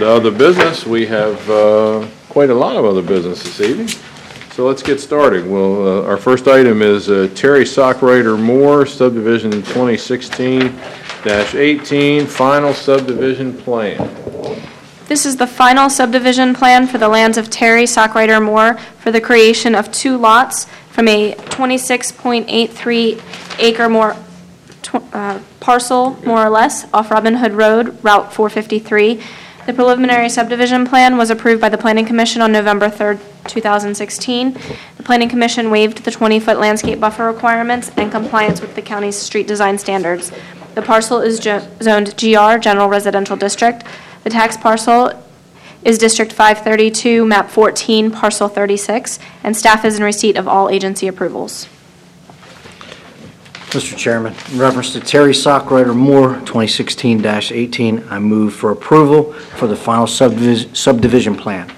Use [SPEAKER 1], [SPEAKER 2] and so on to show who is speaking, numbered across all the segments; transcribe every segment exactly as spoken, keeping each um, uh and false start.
[SPEAKER 1] to other business. We have uh, quite a lot of other business this evening. So let's get started. Well, uh, our first item is uh, Terry Sockrider Moore, subdivision twenty sixteen dash eighteen, final subdivision plan.
[SPEAKER 2] This is the final subdivision plan for the lands of Terry Sockrider Moore for the creation of two lots from a twenty-six point eight three acre more tw uh, parcel, more or less, off Robin Hood Road, Route four fifty-three. The preliminary subdivision plan was approved by the Planning Commission on November third, two thousand sixteen. The Planning Commission waived the twenty-foot landscape buffer requirements and compliance with the county's street design standards. The parcel is zoned G R, General Residential District. The tax parcel is District five thirty-two, Map fourteen, Parcel thirty-six, and staff is in receipt of all agency approvals.
[SPEAKER 3] Mister Chairman, in reference to Terry Sockrider Moore, twenty sixteen dash eighteen, I move for approval for the final subdivis subdivision plan.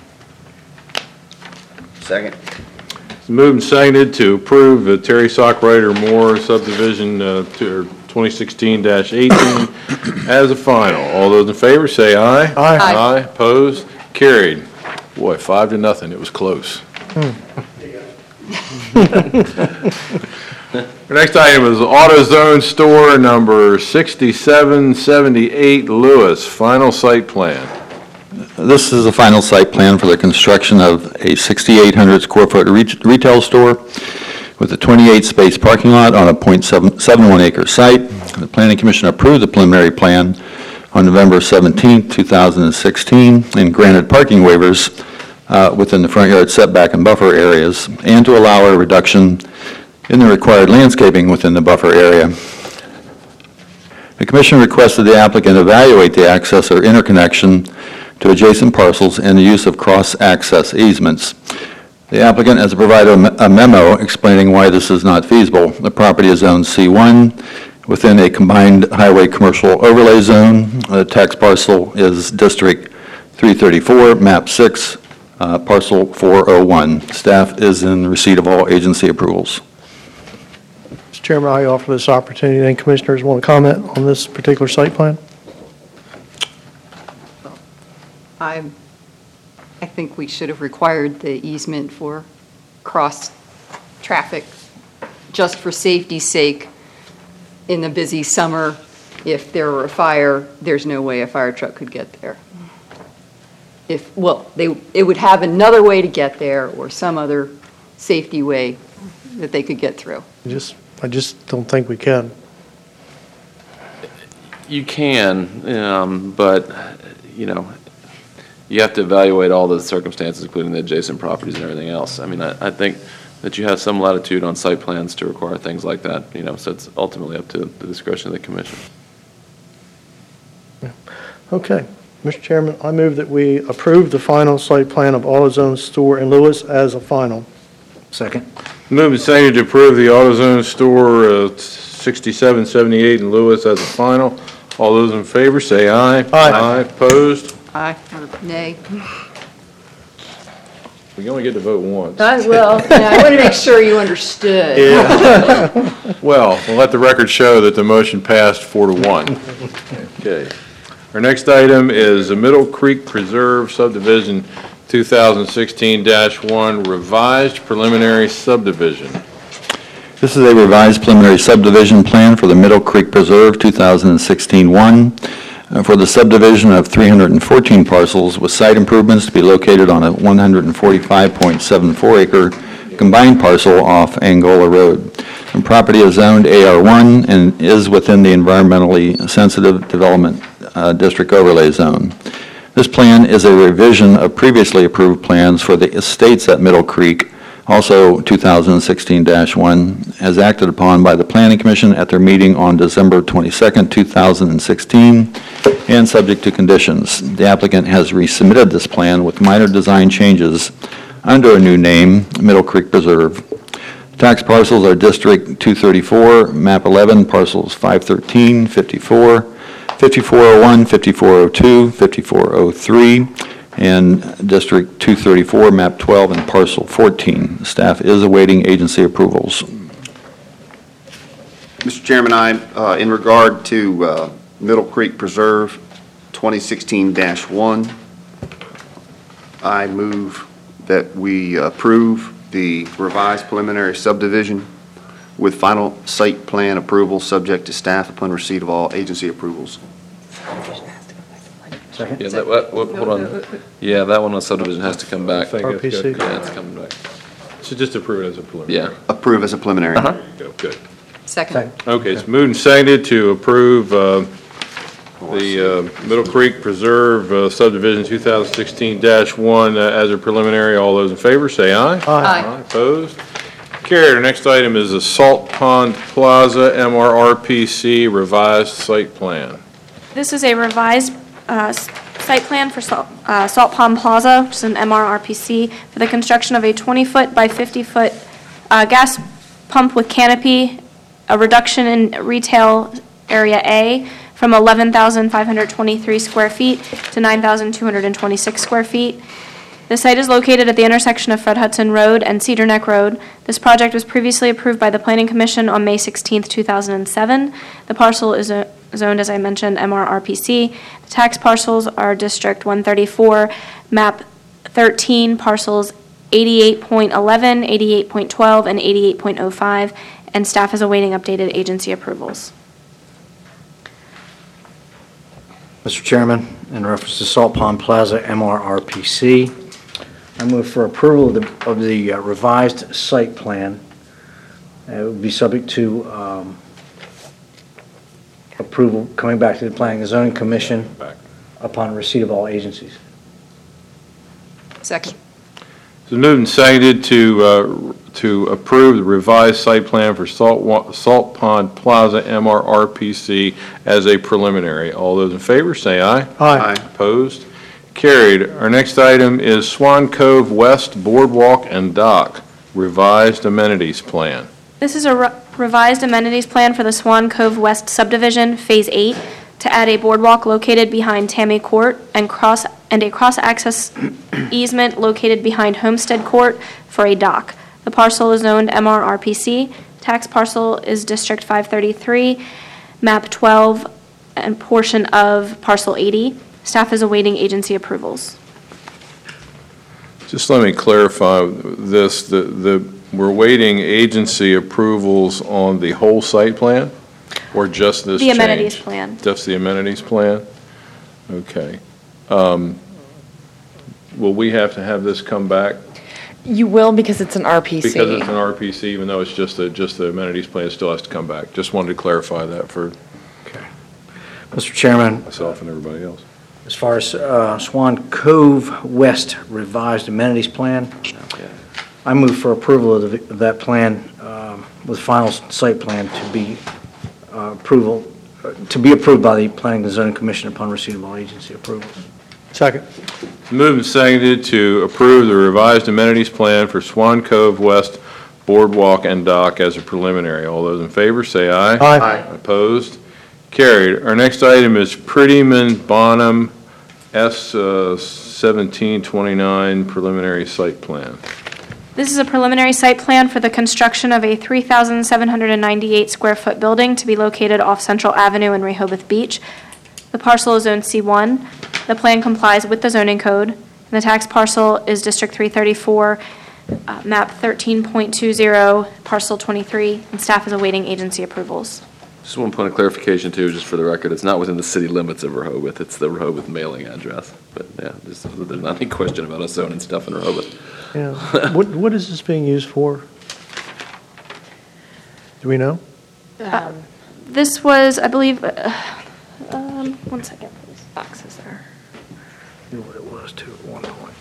[SPEAKER 4] Second.
[SPEAKER 1] It's moved and seconded to approve the Terry Sockrider Moore subdivision uh, to twenty sixteen dash eighteen as a final. All those in favor say aye.
[SPEAKER 3] Aye.
[SPEAKER 2] Aye.
[SPEAKER 1] Aye. Opposed? Carried. Boy, five to nothing. It was close. Our next item is AutoZone store number sixty-seven seventy-eight Lewis, final site plan.
[SPEAKER 5] This is the final site plan for the construction of a sixty-eight hundred square foot re retail store with a twenty-eight space parking lot on a point seven one acre site. The Planning Commission approved the preliminary plan on November seventeenth, two thousand sixteen, and granted parking waivers uh, within the front yard setback and buffer areas, and to allow a reduction in the required landscaping within the buffer area. The Commission requested the applicant evaluate the access or interconnection to adjacent parcels and the use of cross-access easements. The applicant has provided a memo explaining why this is not feasible. The property is zoned C one within a combined highway commercial overlay zone. The tax parcel is District three thirty-four, Map six, uh, Parcel four oh one. Staff is in receipt of all agency approvals.
[SPEAKER 6] Mister Chairman, I offer this opportunity. Any commissioners want to comment on this particular site plan?
[SPEAKER 7] I, I think we should have required the easement for cross-traffic just for safety's sake. In the busy summer, if there were a fire, there's no way a fire truck could get there. If, well, they, it would have another way to get there or some other safety way that they could get through.
[SPEAKER 6] I just, I just don't think we can.
[SPEAKER 8] You can, um, but, you know, you have to evaluate all the circumstances, including the adjacent properties and everything else. I mean, I, I think that you have some latitude on site plans to require things like that, you know, so it's ultimately up to the discretion of the commission.
[SPEAKER 6] Okay. Mister Chairman, I move that we approve the final site plan of AutoZone store in Lewis as a final.
[SPEAKER 3] Second.
[SPEAKER 1] Moved and seconded to approve the AutoZone store uh, sixty-seven seventy-eight in Lewis as a final. All those in favor say aye.
[SPEAKER 6] Aye.
[SPEAKER 1] Aye. Opposed?
[SPEAKER 7] Aye or nay?
[SPEAKER 1] We only get to vote once.
[SPEAKER 7] I will. Yeah, I want to make sure you understood.
[SPEAKER 1] Yeah. Well, we'll let the record show that the motion passed four to one. Okay. Our next item is the Middle Creek Preserve subdivision two thousand sixteen dash one revised preliminary subdivision.
[SPEAKER 5] This is a revised preliminary subdivision plan for the Middle Creek Preserve two thousand sixteen dash one uh, for the subdivision of three hundred fourteen parcels with site improvements to be located on a one hundred forty-five point seven four acre combined parcel off Angola Road. The property is zoned A R one and is within the environmentally sensitive development uh, district overlay zone. This plan is a revision of previously approved plans for the estates at Middle Creek, also two thousand sixteen dash one, as acted upon by the Planning Commission at their meeting on December twenty-second, two thousand sixteen, and subject to conditions. The applicant has resubmitted this plan with minor design changes under a new name, Middle Creek Preserve. Tax parcels are District two thirty-four, Map eleven, parcels five thirteen, fifty-four, fifty-four oh one, fifty-four oh two, fifty-four oh three, and District two thirty-four, Map twelve, and Parcel fourteen. Staff is awaiting agency approvals.
[SPEAKER 4] Mister Chairman, I, uh, in regard to uh, Middle Creek Preserve twenty sixteen dash one, I move that we approve the revised preliminary subdivision with final site plan approval, subject to staff upon receipt of all agency approvals.
[SPEAKER 3] Second?
[SPEAKER 8] Yeah, that, what, what- hold on. Yeah, that one on subdivision has to come back.
[SPEAKER 1] Think
[SPEAKER 8] Yeah,
[SPEAKER 1] it's good.
[SPEAKER 6] R P C.
[SPEAKER 8] it's coming back.
[SPEAKER 1] So just approve it as a preliminary.
[SPEAKER 8] Yeah.
[SPEAKER 4] Approve as a preliminary.
[SPEAKER 8] Uh-huh.
[SPEAKER 1] Good, Good.
[SPEAKER 7] Second.
[SPEAKER 1] Okay, it's moved and seconded to approve uh, the uh, Middle Creek Preserve uh, subdivision two thousand sixteen dash one uh, as a preliminary. All those in favor, say aye.
[SPEAKER 7] Aye.
[SPEAKER 1] Opposed? Carried. Our next item is the Salt Pond Plaza M R R P C revised site plan.
[SPEAKER 2] This is a revised uh, s- site plan for Salt uh, Salt Pond Plaza, which is an M R R P C, for the construction of a twenty-foot by fifty-foot gas pump with canopy, a reduction in retail area A from eleven thousand five hundred twenty-three square feet to nine thousand two hundred twenty-six square feet. The site is located at the intersection of Fred Hudson Road and Cedar Neck Road. This project was previously approved by the Planning Commission on May sixteenth, two thousand seven. The parcel is uh, zoned, as I mentioned, M R R P C. The tax parcels are District one thirty-four, map thirteen, parcels eighty-eight point eleven, eighty-eight point twelve, and eighty-eight point oh five, and staff is awaiting updated agency approvals.
[SPEAKER 3] Mister Chairman, in reference to Salt Pond Plaza M R R P C, I move for approval of the, of the uh, revised site plan. Uh, It would be subject to um, approval coming back to the Planning and Zoning Commission
[SPEAKER 1] Back.
[SPEAKER 3] upon receipt of all agencies.
[SPEAKER 7] Second.
[SPEAKER 1] So moved and seconded to, uh, to approve the revised site plan for Salt, Wa- Salt Pond Plaza M R R P C as a preliminary. All those in favor, say aye.
[SPEAKER 6] Aye.
[SPEAKER 1] Opposed? Carried. Our next item is Swan Cove West Boardwalk and Dock revised amenities plan.
[SPEAKER 2] This is a re- revised amenities plan for the Swan Cove West subdivision, Phase eight, to add a boardwalk located behind Tammy Court and cross, and a cross-access easement located behind Homestead Court for a dock. The parcel is zoned M R R P C. Tax parcel is District five thirty-three, map twelve, and portion of parcel eighty. Staff is awaiting agency approvals.
[SPEAKER 1] Just let me clarify this, the, the, we're waiting agency approvals on the whole site plan? Or just this
[SPEAKER 2] The
[SPEAKER 1] change?
[SPEAKER 2] amenities plan.
[SPEAKER 1] Just the amenities plan? Okay. Um, Will we have to have this come back?
[SPEAKER 9] You will because it's an R P C.
[SPEAKER 1] Because it's an R P C, even though it's just the, just the amenities plan, it still has to come back. Just wanted to clarify that for
[SPEAKER 3] Mister Chairman,
[SPEAKER 1] myself and everybody else.
[SPEAKER 3] as far as uh, Swan Cove West revised amenities plan, I move for approval of the- of that plan um, with final site plan to be uh, approval, uh, to be approved by the Planning and Zoning Commission upon receipt of all agency approvals.
[SPEAKER 6] Second.
[SPEAKER 1] Moved and seconded to approve the revised amenities plan for Swan Cove West Boardwalk and Dock as a preliminary. All those in favor, say aye.
[SPEAKER 6] Aye.
[SPEAKER 1] Opposed? Carried. Our next item is Prettyman Bonham S uh, seventeen twenty-nine preliminary site plan.
[SPEAKER 2] This is a preliminary site plan for the construction of a three thousand seven hundred ninety-eight square foot building to be located off Central Avenue in Rehoboth Beach. The parcel is zoned C one. The plan complies with the zoning code. And the tax parcel is District three thirty-four, uh, map thirteen point two zero, parcel twenty-three, and staff is awaiting agency approvals.
[SPEAKER 8] Just one point of clarification too, just for the record, it's not within the city limits of Rehoboth, it's the Rehoboth mailing address. But yeah, just, so that there's not any question about us zoning stuff in Rehoboth.
[SPEAKER 6] Yeah. What, what is this being used for? Do we know?
[SPEAKER 2] This was, I believe, uh, um, one second, please. Boxes there.
[SPEAKER 3] Knew what it was too at one point.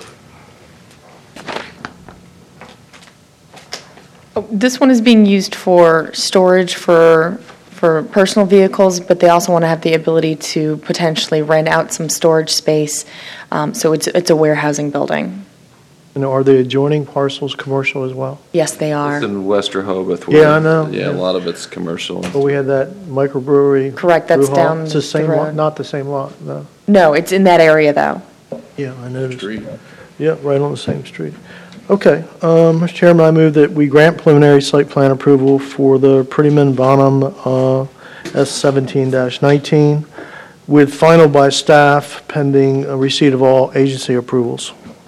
[SPEAKER 9] Oh, This one is being used for storage for, for personal vehicles, but they also want to have the ability to potentially rent out some storage space. Um, So it's, it's a warehousing building.
[SPEAKER 6] And are the adjoining parcels commercial as well?
[SPEAKER 9] Yes, they are.
[SPEAKER 8] It's in West Rehoboth.
[SPEAKER 6] Yeah,
[SPEAKER 8] where-
[SPEAKER 6] I know,
[SPEAKER 8] Yeah, a
[SPEAKER 6] yeah.
[SPEAKER 8] lot of it's commercial.
[SPEAKER 6] But we had that microbrewery.
[SPEAKER 9] Correct, that's
[SPEAKER 6] brew hall.
[SPEAKER 9] down
[SPEAKER 6] It's the
[SPEAKER 9] the
[SPEAKER 6] same lot,
[SPEAKER 9] road.
[SPEAKER 6] not the same lot, no.
[SPEAKER 9] No, it's in that area, though.
[SPEAKER 6] Yeah, I noticed. Yeah, right on the same street. Okay, um, Mister Chairman, I move that we grant preliminary site plan approval for the Prettyman Bonham uh, S seventeen nineteen with final by staff pending uh, receipt of all agency approvals.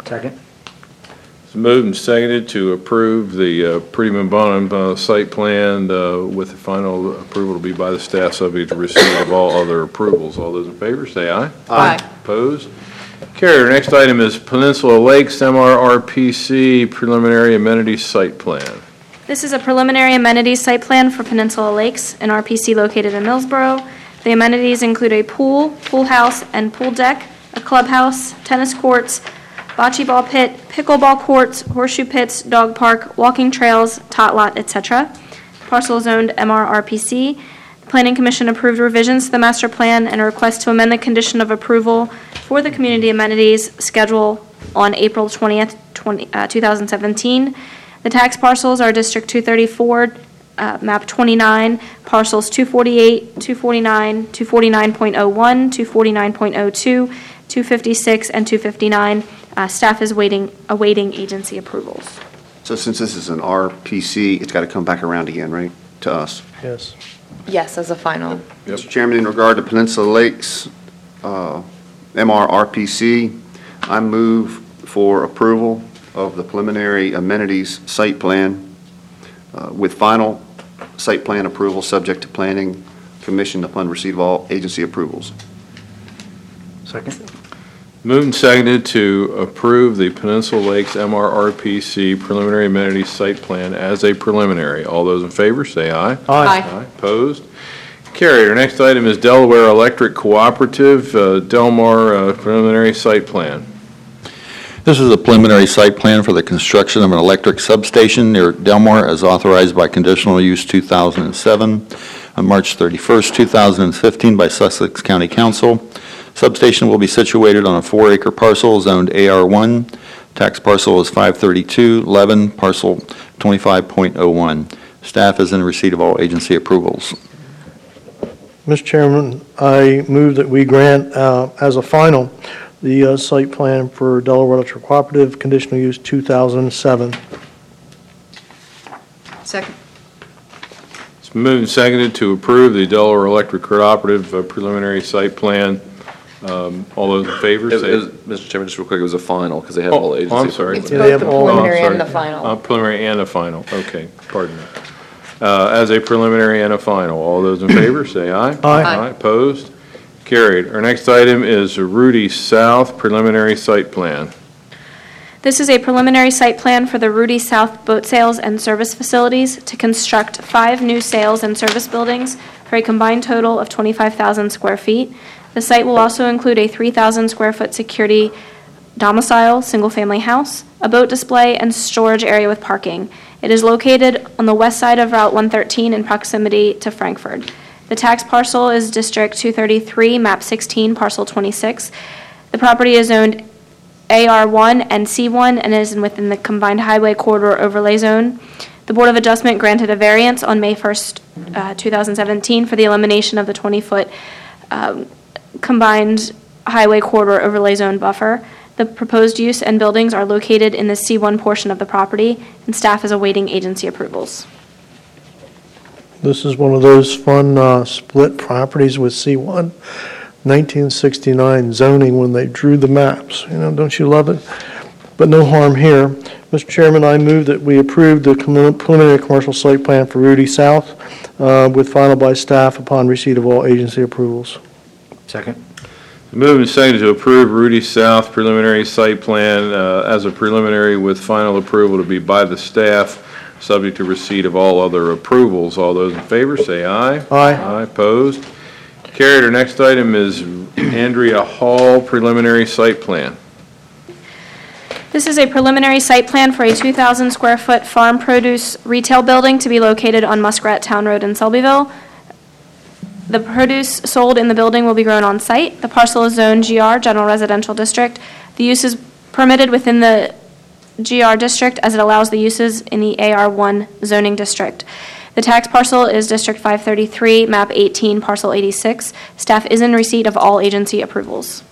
[SPEAKER 3] Second.
[SPEAKER 1] It's moved and seconded to approve the uh, Pretty Man Bonham uh, site plan uh, with the final approval to be by the staff, subject to receipt of all other approvals. All those in favor, say aye.
[SPEAKER 7] Aye.
[SPEAKER 1] Opposed? Carried. Our next item is Peninsula Lakes M R R P C preliminary amenities site plan.
[SPEAKER 2] This is a preliminary amenities site plan for Peninsula Lakes, an R P C located in Millsboro. The amenities include a pool, pool house, and pool deck, a clubhouse, tennis courts, bocce ball pit, pickleball courts, horseshoe pits, dog park, walking trails, tot lot, et cetera. Parcel is owned M R R P C. The Planning Commission approved revisions to the master plan and a request to amend the condition of approval for the community amenities schedule on April twentieth, twenty, uh, two thousand seventeen. The tax parcels are District two thirty-four, uh, map twenty-nine, parcels two forty-eight, two forty-nine, two forty-nine point oh one, two forty-nine point oh two, two fifty-six, and two fifty-nine. Uh, Staff is waiting, awaiting agency approvals.
[SPEAKER 4] So since this is an R P C, it's got to come back around again, right, to us?
[SPEAKER 6] Yes.
[SPEAKER 9] Yes, as a final.
[SPEAKER 4] Mister Chairman, in regard to Peninsula Lakes, uh, M R R P C, I move for approval of the preliminary amenities site plan uh, with final site plan approval subject to Planning Commission upon receipt of all agency approvals.
[SPEAKER 3] Second.
[SPEAKER 1] Moved and seconded to approve the Peninsula Lakes M R R P C preliminary amenities site plan as a preliminary. All those in favor, say aye.
[SPEAKER 7] Aye.
[SPEAKER 1] Opposed? Carried. Our next item is Delaware Electric Cooperative, uh, Delmar uh, preliminary site plan.
[SPEAKER 5] This is a preliminary site plan for the construction of an electric substation near Delmar as authorized by Conditional Use two thousand seven on March thirty-first, two thousand fifteen by Sussex County Council. Substation will be situated on a four-acre parcel zoned A R one. Tax parcel is five thirty-two eleven, parcel twenty-five point oh one. Staff is in receipt of all agency approvals.
[SPEAKER 6] Mister Chairman, I move that we grant uh, as a final the uh, site plan for Delaware Electric Cooperative, conditional use two thousand seven.
[SPEAKER 7] Second.
[SPEAKER 1] It's moved and seconded to approve the Delaware Electric Cooperative uh, preliminary site plan. Um, All those in favor,
[SPEAKER 8] It-
[SPEAKER 1] say...
[SPEAKER 8] it was- Mister Chairman, just real quick, it was a final, because they have
[SPEAKER 1] Oh,
[SPEAKER 8] all agency.
[SPEAKER 1] I'm sorry.
[SPEAKER 9] It's
[SPEAKER 6] Yeah,
[SPEAKER 9] both
[SPEAKER 6] they
[SPEAKER 9] the
[SPEAKER 6] have all-
[SPEAKER 1] Oh, I'm
[SPEAKER 9] preliminary and
[SPEAKER 1] sorry.
[SPEAKER 9] the final.
[SPEAKER 1] Uh, Preliminary and a final, okay, pardon me. Uh, As a preliminary and a final, all those in favor, say aye.
[SPEAKER 6] Aye.
[SPEAKER 7] Aye.
[SPEAKER 1] Opposed? Carried. Our next item is Rudy South preliminary site plan.
[SPEAKER 2] This is a preliminary site plan for the Rudy South Boat Sales and Service Facilities to construct five new sales and service buildings for a combined total of twenty-five thousand square feet. The site will also include a three thousand square foot security domicile, single-family house, a boat display, and storage area with parking. It is located on the west side of Route one thirteen in proximity to Frankfurt. The tax parcel is District two thirty-three, map sixteen, parcel twenty-six. The property is owned A R one and C one and is within the combined highway corridor overlay zone. The Board of Adjustment granted a variance on May first, uh, two thousand seventeen for the elimination of the twenty-foot um, combined highway corridor overlay zone buffer. The proposed use and buildings are located in the C one portion of the property, and staff is awaiting agency approvals.
[SPEAKER 6] This is one of those fun uh, split properties with C one, nineteen sixty-nine zoning when they drew the maps. You know, don't you love it? But no harm here. Mister Chairman, I move that we approve the commu- preliminary commercial site plan for Rudy South uh, with final by staff upon receipt of all agency approvals.
[SPEAKER 3] Second.
[SPEAKER 1] Moved and seconded to approve Rudy South preliminary site plan uh, as a preliminary with final approval to be by the staff, subject to receipt of all other approvals. All those in favor, say aye.
[SPEAKER 6] Aye.
[SPEAKER 1] Aye, opposed? Carried. Our next item is Andrea Hall preliminary site plan.
[SPEAKER 2] This is a preliminary site plan for a two thousand square foot farm produce retail building to be located on Muskrat Town Road in Selbyville. The produce sold in the building will be grown on site. The parcel is zoned G R, General Residential District. The use is permitted within the G R district as it allows the uses in the A R one zoning district. The tax parcel is District five thirty-three, map eighteen, parcel eighty-six. Staff is in receipt of all agency approvals.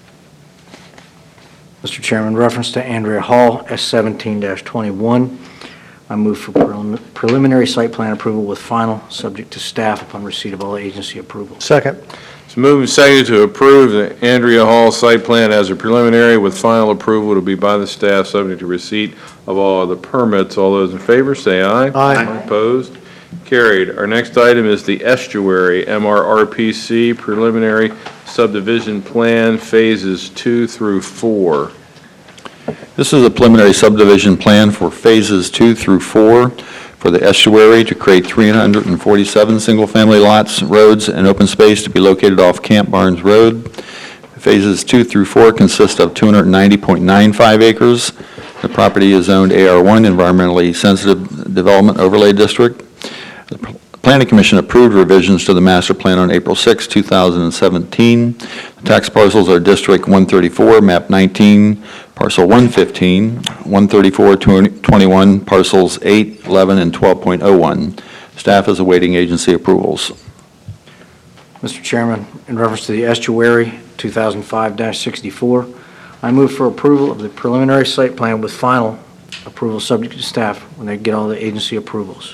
[SPEAKER 3] Mister Chairman, reference to Andrea Hall, S seventeen twenty-one. I move for prelim- preliminary site plan approval with final, subject to staff upon receipt of all agency approvals.
[SPEAKER 6] Second.
[SPEAKER 1] It's moved and seconded to approve the Andrea Hall site plan as a preliminary with final approval to be by the staff, subject to receipt of all other permits. All those in favor, say aye.
[SPEAKER 6] Aye.
[SPEAKER 1] Opposed? Carried. Our next item is the Estuary M R R P C preliminary subdivision plan, phases two through four.
[SPEAKER 5] This is a preliminary subdivision plan for phases two through four for the estuary to create three hundred forty-seven single-family lots, roads, and open space to be located off Camp Barnes Road. Phases two through four consist of two hundred ninety point nine five acres. The property is zoned A R one, Environmentally Sensitive Development Overlay District. The Planning Commission approved revisions to the master plan on April sixth, two thousand seventeen. The tax parcels are District one thirty-four, map nineteen, parcel one fifteen, one thirty-four twenty-one, parcels eight, eleven, and twelve point oh one. Staff is awaiting agency approvals.
[SPEAKER 3] Mister Chairman, in reference to the estuary, two thousand five dash sixty-four, I move for approval of the preliminary site plan with final approval subject to staff when they get all the agency approvals.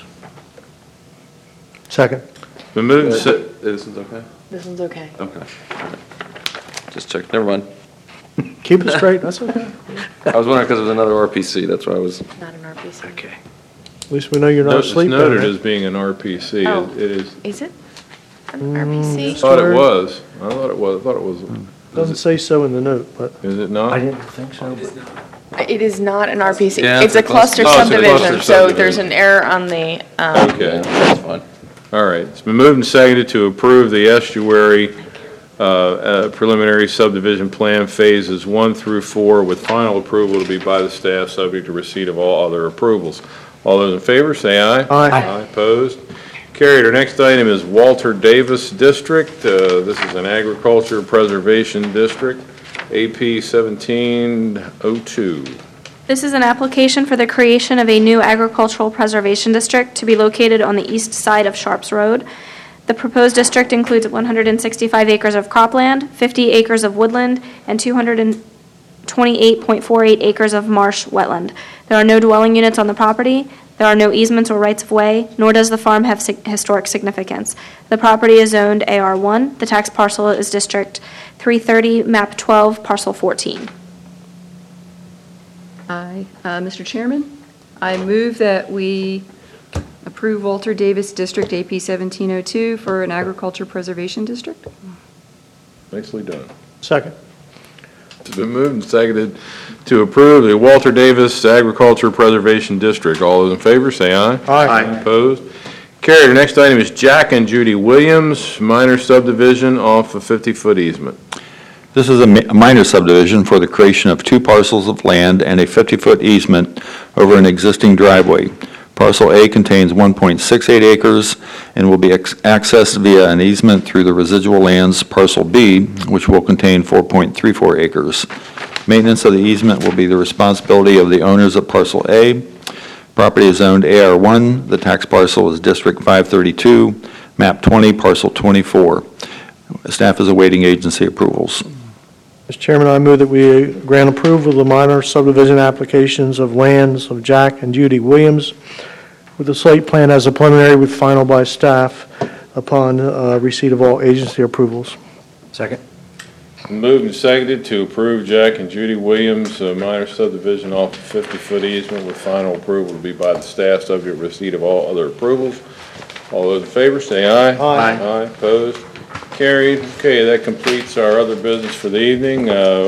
[SPEAKER 6] Second.
[SPEAKER 1] Been moved and se-
[SPEAKER 8] This is okay?
[SPEAKER 9] This one's okay.
[SPEAKER 8] Okay. All right. Just check, never mind.
[SPEAKER 6] Keep it straight, that's okay.
[SPEAKER 8] I was wondering because it was another R P C, that's why I was,
[SPEAKER 9] Not an R P C.
[SPEAKER 3] Okay.
[SPEAKER 6] At least we know you're not
[SPEAKER 1] No, it's
[SPEAKER 6] asleep down
[SPEAKER 1] noted
[SPEAKER 6] there.
[SPEAKER 1] as being an R P C. It
[SPEAKER 9] Oh.
[SPEAKER 1] it is,
[SPEAKER 9] Is it an R P C?
[SPEAKER 1] I thought it was. I thought it was, I thought it was.
[SPEAKER 6] Doesn't say so in the note, but
[SPEAKER 1] Is it not?
[SPEAKER 3] I didn't think so, but
[SPEAKER 9] It is not an R P C.
[SPEAKER 8] Yeah,
[SPEAKER 9] It's a cluster
[SPEAKER 1] Oh, it's a
[SPEAKER 9] subdivision,
[SPEAKER 1] cluster
[SPEAKER 9] so there's
[SPEAKER 1] subdivision.
[SPEAKER 9] an error on the, um,
[SPEAKER 1] Okay.
[SPEAKER 8] that's fine.
[SPEAKER 1] All right, it's been moved and seconded to approve the estuary uh, uh, preliminary subdivision plan phases one through four with final approval to be by the staff, subject to receipt of all other approvals. All those in favor, say aye.
[SPEAKER 6] Aye.
[SPEAKER 1] Aye, opposed? Carried. Our next item is Walter Davis District. Uh, This is an agriculture preservation district, A P seventeen oh two.
[SPEAKER 2] This is an application for the creation of a new agricultural preservation district to be located on the east side of Sharps Road. The proposed district includes one hundred sixty-five acres of cropland, fifty acres of woodland, and two hundred twenty-eight point four eight acres of marsh wetland. There are no dwelling units on the property. There are no easements or rights-of-way, nor does the farm have sig- historic significance. The property is zoned A R one. The tax parcel is District three thirty, map twelve, parcel fourteen.
[SPEAKER 7] Aye. Uh, Mister Chairman, I move that we approve Walter Davis District A P seventeen oh two for an agriculture preservation district.
[SPEAKER 1] Nicely done.
[SPEAKER 6] second.
[SPEAKER 1] It's been moved and seconded to approve the Walter Davis Agriculture Preservation District. All those in favor, say aye.
[SPEAKER 6] Aye.
[SPEAKER 1] Opposed? Carried. Our next item is Jack and Judy Williams, minor subdivision off a fifty-foot easement.
[SPEAKER 5] This is a mi- a minor subdivision for the creation of two parcels of land and a fifty-foot easement over an existing driveway. Parcel A contains one point six eight acres and will be ex- accessed via an easement through the residual lands Parcel B, which will contain four point three four acres. Maintenance of the easement will be the responsibility of the owners of Parcel A. Property is zoned A R one. The tax parcel is District five thirty-two, map twenty, parcel twenty-four. Staff is awaiting agency approvals.
[SPEAKER 6] Mister Chairman, I move that we grant approval of the minor subdivision applications of lands of Jack and Judy Williams with the site plan as a preliminary with final by staff upon uh, receipt of all agency approvals.
[SPEAKER 3] second.
[SPEAKER 1] Moved and seconded to approve Jack and Judy Williams, uh, minor subdivision off a fifty-foot easement with final approval to be by the staff, subject to receipt of all other approvals. All those in favor, say aye.
[SPEAKER 6] Aye.
[SPEAKER 1] Aye, opposed? Carried. Okay, that completes our other business for the evening. Uh,